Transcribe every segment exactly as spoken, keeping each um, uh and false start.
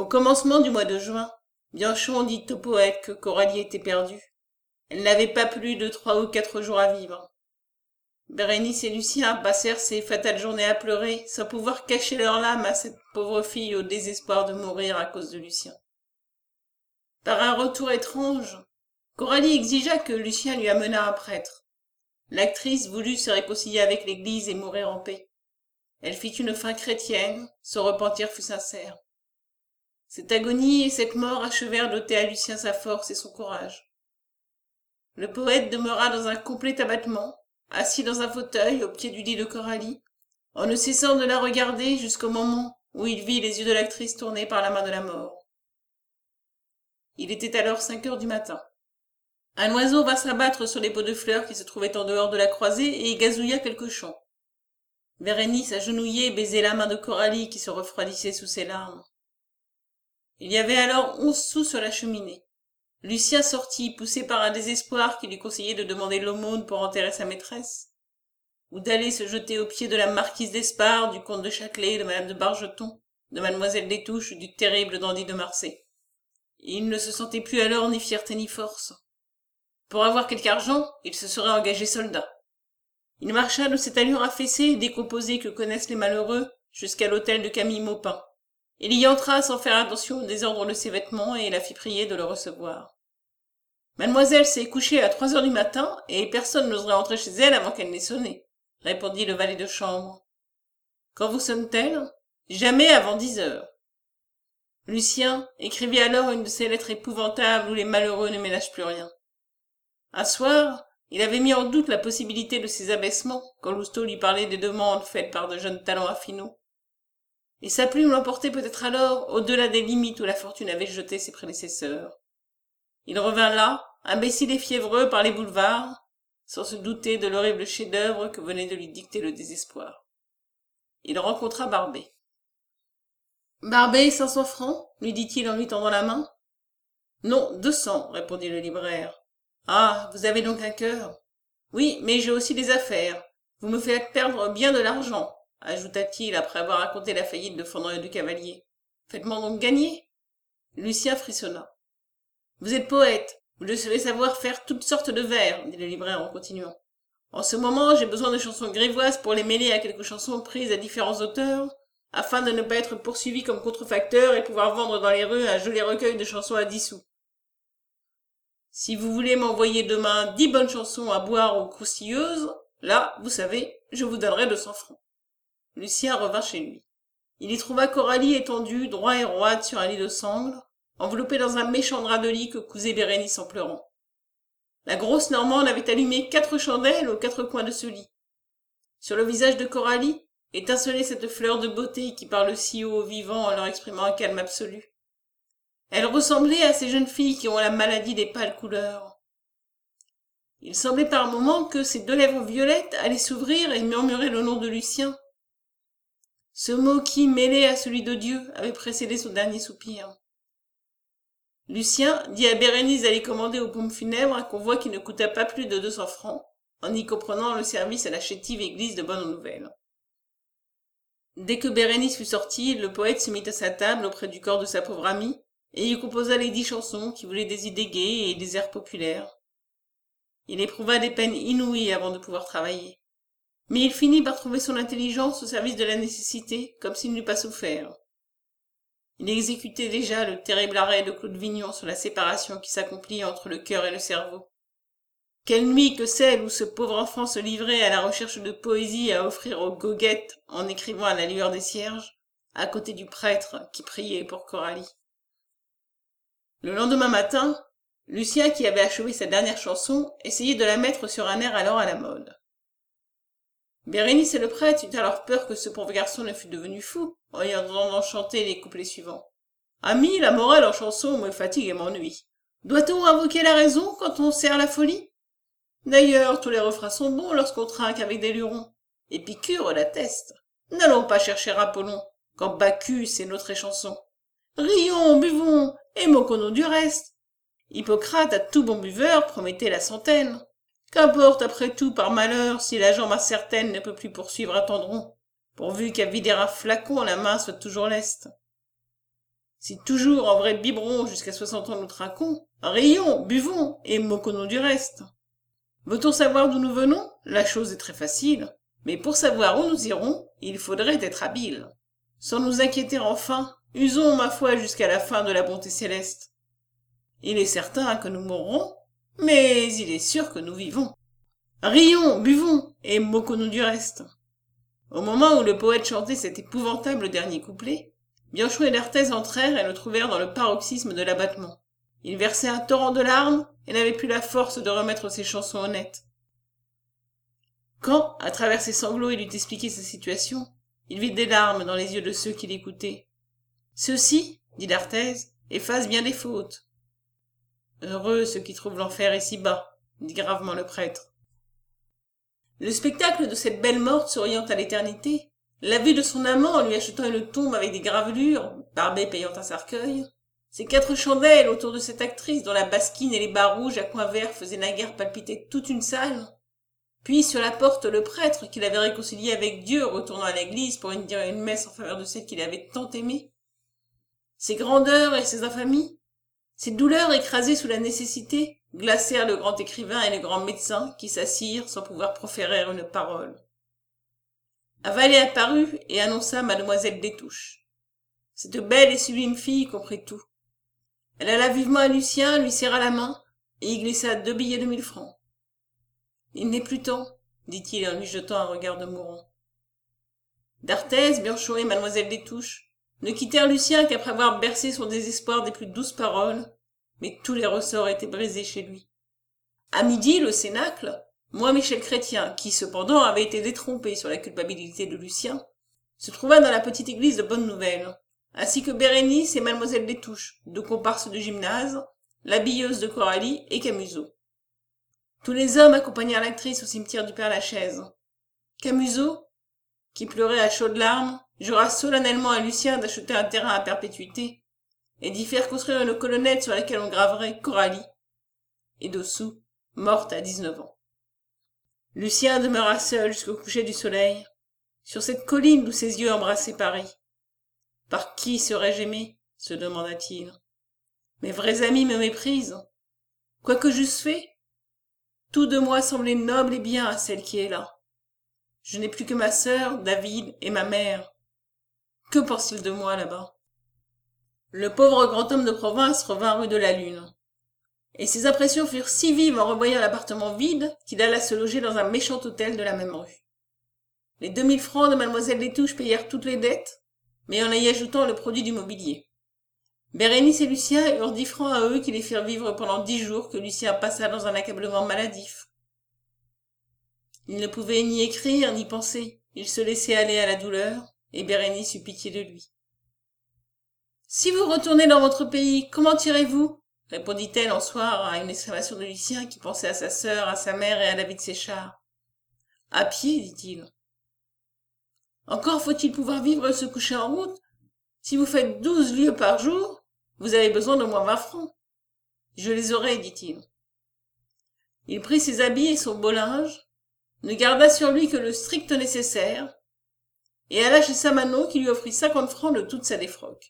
Au commencement du mois de juin, Bianchon dit au poète que Coralie était perdue. Elle n'avait pas plus de trois ou quatre jours à vivre. Bérénice et Lucien passèrent ces fatales journées à pleurer, sans pouvoir cacher leurs larmes à cette pauvre fille au désespoir de mourir à cause de Lucien. Par un retour étrange, Coralie exigea que Lucien lui amenât un prêtre. L'actrice voulut se réconcilier avec l'Église et mourir en paix. Elle fit une fin chrétienne, son repentir fut sincère. Cette agonie et cette mort achevèrent d'ôter à Lucien sa force et son courage. Le poète demeura dans un complet abattement, assis dans un fauteuil au pied du lit de Coralie, en ne cessant de la regarder jusqu'au moment où il vit les yeux de l'actrice tournés par la main de la mort. Il était alors cinq heures du matin. Un oiseau vint s'abattre sur les pots de fleurs qui se trouvaient en dehors de la croisée et y gazouilla quelques chants. Bérénice, agenouillée, baisait la main de Coralie qui se refroidissait sous ses larmes. Il y avait alors onze sous sur la cheminée. Lucien sortit, poussé par un désespoir qui lui conseillait de demander l'aumône pour enterrer sa maîtresse, ou d'aller se jeter aux pieds de la marquise d'Espard, du comte de Châtelet, de madame de Bargeton, de mademoiselle des Touches ou du terrible dandy de Marsay. Il ne se sentait plus alors ni fierté ni force. Pour avoir quelque argent, il se serait engagé soldat. Il marcha de cette allure affaissée et décomposée que connaissent les malheureux jusqu'à l'hôtel de Camille Maupin. Il y entra sans faire attention au désordre de ses vêtements et la fit prier de le recevoir. Mademoiselle s'est couchée à trois heures du matin et personne n'oserait entrer chez elle avant qu'elle n'ait sonné, répondit le valet de chambre. Quand vous sonne-t-elle? Jamais avant dix heures. Lucien écrivit alors une de ces lettres épouvantables où les malheureux ne ménagent plus rien. Un soir, il avait mis en doute la possibilité de ces abaissements quand Lousteau lui parlait des demandes faites par de jeunes talents à finot. Et sa plume l'emportait peut-être alors au-delà des limites où la fortune avait jeté ses prédécesseurs. Il revint là, imbécile et fiévreux par les boulevards, sans se douter de l'horrible chef-d'œuvre que venait de lui dicter le désespoir. Il rencontra Barbet. « Barbet, cinq cents francs » lui dit-il en lui tendant la main. « Non, deux cents » répondit le libraire. « Ah, vous avez donc un cœur. Oui, mais j'ai aussi des affaires. Vous me faites perdre bien de l'argent, ajouta-t-il après avoir raconté la faillite de Fondrieu du Cavalier. Faites-moi donc gagner. Lucien frissonna. Vous êtes poète, vous devez savoir faire toutes sortes de vers, dit le libraire en continuant. En ce moment, j'ai besoin de chansons grivoises pour les mêler à quelques chansons prises à différents auteurs, afin de ne pas être poursuivi comme contrefacteur et pouvoir vendre dans les rues un joli recueil de chansons à dix sous. Si vous voulez m'envoyer demain dix bonnes chansons à boire aux croustilleuses, là, vous savez, je vous donnerai deux cents francs. Lucien revint chez lui. Il y trouva Coralie étendue, droit et roide sur un lit de sangle, enveloppée dans un méchant drap de lit que cousait Bérénice en pleurant. La grosse Normande avait allumé quatre chandelles aux quatre coins de ce lit. Sur le visage de Coralie étincelait cette fleur de beauté qui parle si haut aux vivants en leur exprimant un calme absolu. Elle ressemblait à ces jeunes filles qui ont la maladie des pâles couleurs. Il semblait par moments que ses deux lèvres violettes allaient s'ouvrir et murmurer le nom de Lucien. Ce mot qui, mêlé à celui de Dieu, avait précédé son dernier soupir. Lucien dit à Bérénice d'aller commander aux pompes funèbres un convoi qui ne coûta pas plus de deux cents francs, en y comprenant le service à la chétive église de Bonne Nouvelle. Dès que Bérénice fut sortie, le poète se mit à sa table auprès du corps de sa pauvre amie, et y composa les dix chansons qui voulaient des idées gaies et des airs populaires. Il éprouva des peines inouïes avant de pouvoir travailler. Mais il finit par trouver son intelligence au service de la nécessité, comme s'il n'eût pas souffert. Il exécutait déjà le terrible arrêt de Claude Vignon sur la séparation qui s'accomplit entre le cœur et le cerveau. Quelle nuit que celle où ce pauvre enfant se livrait à la recherche de poésie à offrir aux goguettes en écrivant à la lueur des cierges, à côté du prêtre qui priait pour Coralie. Le lendemain matin, Lucien, qui avait achevé sa dernière chanson, essayait de la mettre sur un air alors à la mode. Bérénice et le prêtre eurent alors peur que ce pauvre garçon ne fût devenu fou, en y entendant chanter les couplets suivants. « Ami, la morale en chanson me fatigue et m'ennuie. Doit-on invoquer la raison quand on sert la folie? D'ailleurs, tous les refrains sont bons lorsqu'on trinque avec des lurons. Épicure l'atteste. N'allons pas chercher Apollon, quand Bacchus est notre chanson. Rions, buvons, et moquons-nous du reste. Hippocrate à tout bon buveur promettait la centaine. Qu'importe après tout par malheur si la jambe incertaine ne peut plus poursuivre un tendron, pourvu qu'à vider un flacon la main soit toujours leste. Si toujours en vrai biberon jusqu'à soixante ans nous trinquons, rions, buvons, et moquons-nous du reste. Veut-on savoir d'où nous venons? La chose est très facile, mais pour savoir où nous irons, il faudrait être habile. Sans nous inquiéter enfin, usons ma foi jusqu'à la fin de la bonté céleste. Il est certain que nous mourrons, mais il est sûr que nous vivons. Rions, buvons, et moquons-nous du reste. Au moment où le poète chantait cet épouvantable dernier couplet, Bianchon et d'Arthez entrèrent et le trouvèrent dans le paroxysme de l'abattement. Il versait un torrent de larmes et n'avait plus la force de remettre ses chansons honnêtes. Quand, à travers ses sanglots, il eut expliqué sa situation, il vit des larmes dans les yeux de ceux qui l'écoutaient. « Ceux-ci, dit d'Arthez, effacent bien des fautes. »« Heureux ceux qui trouvent l'enfer ici-bas, dit gravement le prêtre. Le spectacle de cette belle morte souriant à l'éternité, la vue de son amant en lui achetant une tombe avec des gravelures, Barbet payant un cercueil, ces quatre chandelles autour de cette actrice dont la basquine et les bas rouges à coins verts faisaient naguère palpiter toute une salle, puis sur la porte le prêtre qui l'avait réconcilié avec Dieu retournant à l'église pour une dire une messe en faveur de celle qu'il avait tant aimée, ces grandeurs et ces infamies, ces douleurs écrasées sous la nécessité, glacèrent le grand écrivain et le grand médecin qui s'assirent sans pouvoir proférer une parole. Avalée apparut et annonça mademoiselle Destouches. Cette belle et sublime fille comprit tout. Elle alla vivement à Lucien, lui serra la main et y glissa deux billets de mille francs. « Il n'est plus temps, dit-il en lui jetant un regard de mourant. D'Arthez, Bianchon et mademoiselle Destouches ne quittèrent Lucien qu'après avoir bercé son désespoir des plus douces paroles, mais tous les ressorts étaient brisés chez lui. À midi, le cénacle, moi Michel Chrétien, qui cependant avait été détrompé sur la culpabilité de Lucien, se trouva dans la petite église de Bonne-Nouvelle, ainsi que Bérénice et mademoiselle Destouches, deux comparses de gymnase, l'habilleuse de Coralie et Camusot. Tous les hommes accompagnèrent l'actrice au cimetière du Père-Lachaise. Camusot, qui pleurait à chaudes larmes, jura solennellement à Lucien d'acheter un terrain à perpétuité et d'y faire construire une colonnette sur laquelle on graverait Coralie, et dessous, morte à dix-neuf ans. Lucien demeura seul jusqu'au coucher du soleil, sur cette colline d'où ses yeux embrassaient Paris. Par qui serais-je aimé? Se demanda-t-il. Mes vrais amis me méprisent. Quoi que j'eusse fait, tout de moi semblait noble et bien à celle qui est là. Je n'ai plus que ma sœur, David, et ma mère. Que pense-t-il de moi là-bas? Le pauvre grand homme de province revint rue de la Lune. Et ses impressions furent si vives en revoyant l'appartement vide qu'il alla se loger dans un méchant hôtel de la même rue. Les deux mille francs de mademoiselle Destouches payèrent toutes les dettes, mais en y ajoutant le produit du mobilier. Bérénice et Lucien eurent dix francs à eux qui les firent vivre pendant dix jours que Lucien passa dans un accablement maladif. Il ne pouvait ni écrire ni penser, il se laissait aller à la douleur, et Bérénice eut pitié de lui. « Si vous retournez dans votre pays, comment irez-vous » répondit-elle en soir à une exclamation de Lucien qui pensait à sa sœur, à sa mère et à David Séchard. « À pied, dit-il. Encore faut-il pouvoir vivre et se coucher en route. Si vous faites douze lieues par jour, vous avez besoin d'au moins vingt francs. Je les aurai, dit-il. Il prit ses habits et son beau linge, ne garda sur lui que le strict nécessaire, et alla chez Samanon qui lui offrit cinquante francs de toute sa défroque.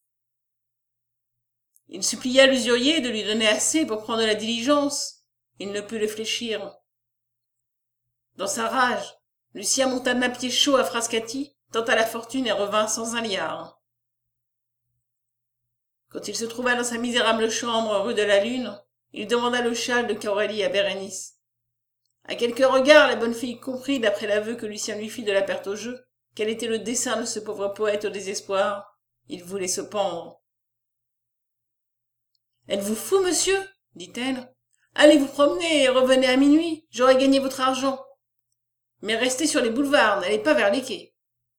Il supplia l'usurier de lui donner assez pour prendre la diligence. Il ne put le fléchir. Dans sa rage, Lucien monta d'un pied chaud à Frascati, tenta la fortune et revint sans un liard. Quand il se trouva dans sa misérable chambre rue de la Lune, il demanda le châle de Coralie à Bérénice. À quelques regards, la bonne fille comprit, d'après l'aveu que Lucien lui fit de la perte au jeu, quel était le dessein de ce pauvre poète au désespoir. Il voulait se pendre. « Êtes-vous fou, monsieur ?» dit-elle. « Allez vous promener et revenez à minuit, j'aurai gagné votre argent. Mais restez sur les boulevards, n'allez pas vers les quais. »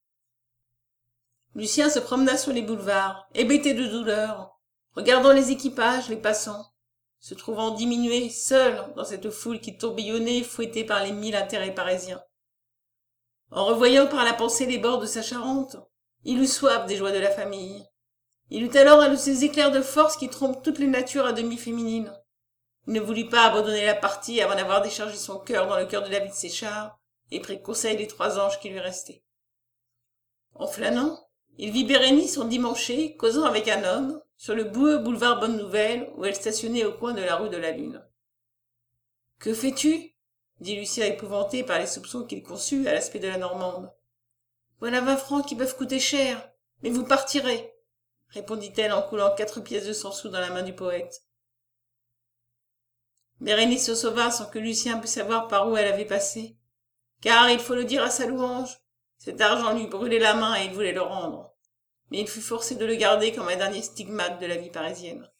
Lucien se promena sur les boulevards, hébété de douleur, regardant les équipages, les passants, se trouvant diminué, seul, dans cette foule qui tourbillonnait, fouettée par les mille intérêts parisiens. En revoyant par la pensée les bords de sa Charente, il eut soif des joies de la famille. Il eut alors un de ces éclairs de force qui trompent toutes les natures à demi féminines. Il ne voulut pas abandonner la partie avant d'avoir déchargé son cœur dans le cœur de David Séchard et pris conseil des trois anges qui lui restaient. En flânant, Il vit Bérénice endimanchée, causant avec un homme, sur le boueux boulevard Bonne-Nouvelle, où elle stationnait au coin de la rue de la Lune. « Que fais-tu » dit Lucien épouvanté par les soupçons qu'il conçut à l'aspect de la Normande. « Voilà vingt francs qui peuvent coûter cher, mais vous partirez, répondit-elle en coulant quatre pièces de cent sous dans la main du poète. Bérénice se sauva sans que Lucien pût savoir par où elle avait passé, car, il faut le dire à sa louange, cet argent lui brûlait la main et il voulait le rendre, mais il fut forcé de le garder comme un dernier stigmate de la vie parisienne.